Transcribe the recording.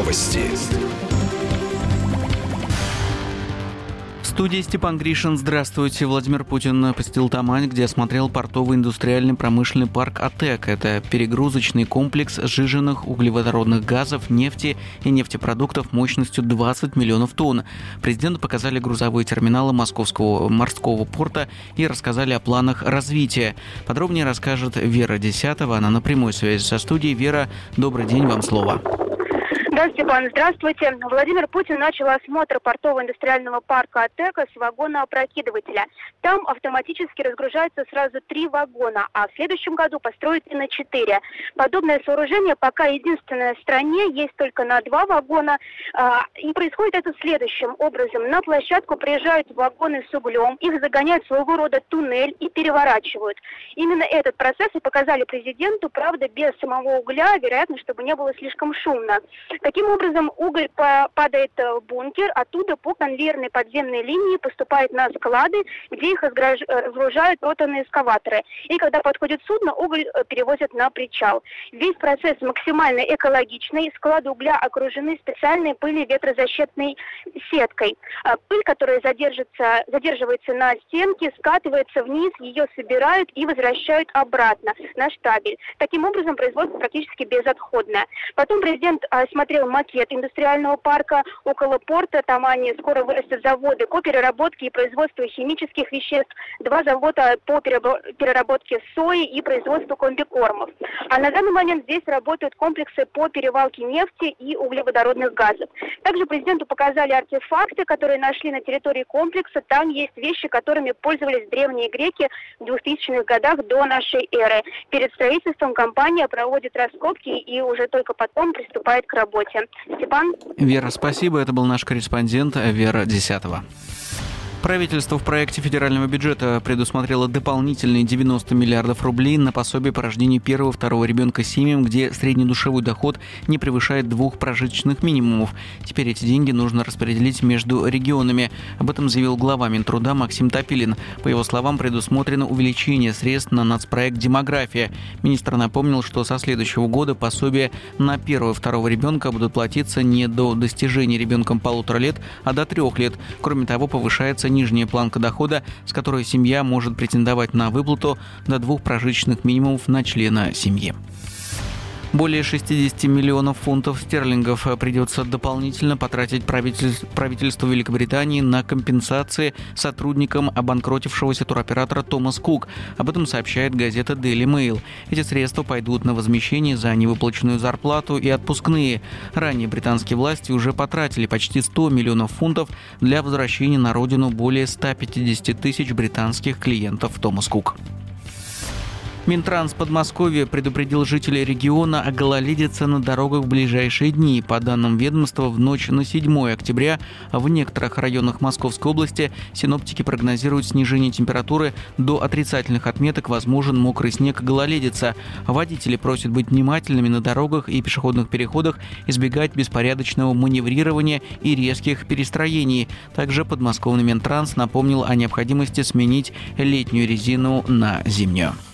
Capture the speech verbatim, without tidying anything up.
Новости. В студии Степан Гришин. Здравствуйте. Владимир Путин посетил Тамань, где осмотрел портовый индустриальный промышленный парк АТЭК. Это перегрузочный комплекс сжиженных углеводородных газов, нефти и нефтепродуктов мощностью двадцать миллионов тонн. Президенту показали грузовые терминалы Московского морского порта и рассказали о планах развития. Подробнее расскажет Вера Десятова. Она на прямой связи со студией. Вера, добрый день, вам слово. Да, Степан, здравствуйте. Владимир Путин начал осмотр портового индустриального парка АТЭКа с вагона опрокидывателя. Там автоматически разгружаются сразу три вагона, а в следующем году построят и на четыре. Подобное сооружение пока единственное в стране, есть только на два вагона. И происходит это следующим образом. На площадку приезжают вагоны с углем, их загоняют в своего рода туннель и переворачивают. Именно этот процесс и показали президенту, правда, без самого угля, вероятно, чтобы не было слишком шумно. Таким образом, уголь падает в бункер, оттуда по конвейерной подземной линии поступает на склады, где их разгружают ротанные эскаваторы. И когда подходит судно, уголь перевозят на причал. Весь процесс максимально экологичный. Склады угля окружены специальной пылеветрозащитной сеткой. Пыль, которая задержится, задерживается на стенке, скатывается вниз, ее собирают и возвращают обратно на штабель. Таким образом, производство практически безотходное. Потом президент осмотрел макет индустриального парка около порта Тамани. Скоро вырастут заводы по переработке и производству химических веществ, два завода по переработке сои и производству комбикормов. А на данный момент здесь работают комплексы по перевалке нефти и углеводородных газов. Также президенту показали артефакты, которые нашли на территории комплекса. Там есть вещи, которыми пользовались древние греки в двухтысячных годах до нашей эры. Перед строительством компания проводит раскопки и уже только потом приступает к работе. Степан? Вера, спасибо. Это был наш корреспондент Вера Десятова. Правительство в проекте федерального бюджета предусмотрело дополнительные девяносто миллиардов рублей на пособие по рождению первого и второго ребенка семьям, где среднедушевой доход не превышает двух прожиточных минимумов. Теперь эти деньги нужно распределить между регионами. Об этом заявил глава Минтруда Максим Топилин. По его словам, предусмотрено увеличение средств на нацпроект «Демография». Министр напомнил, что со следующего года пособия на первого и второго ребенка будут платиться не до достижения ребенком полутора лет, а до трех лет. Кроме того, повышается нижняя планка дохода, с которой семья может претендовать на выплату до двух прожиточных минимумов на члена семьи. Более шестьдесят миллионов фунтов стерлингов придется дополнительно потратить правительству Великобритании на компенсации сотрудникам обанкротившегося туроператора Томас Кук. Об этом сообщает газета Daily Mail. Эти средства пойдут на возмещение за невыплаченную зарплату и отпускные. Ранее британские власти уже потратили почти сто миллионов фунтов для возвращения на родину более ста пятидесяти тысяч британских клиентов Томас Кук. Минтранс Подмосковья предупредил жителей региона о гололедице на дорогах в ближайшие дни. По данным ведомства, в ночь на седьмое октября в некоторых районах Московской области синоптики прогнозируют снижение температуры до отрицательных отметок, возможен мокрый снег и гололедица. Водители просят быть внимательными на дорогах и пешеходных переходах, избегать беспорядочного маневрирования и резких перестроений. Также подмосковный Минтранс напомнил о необходимости сменить летнюю резину на зимнюю.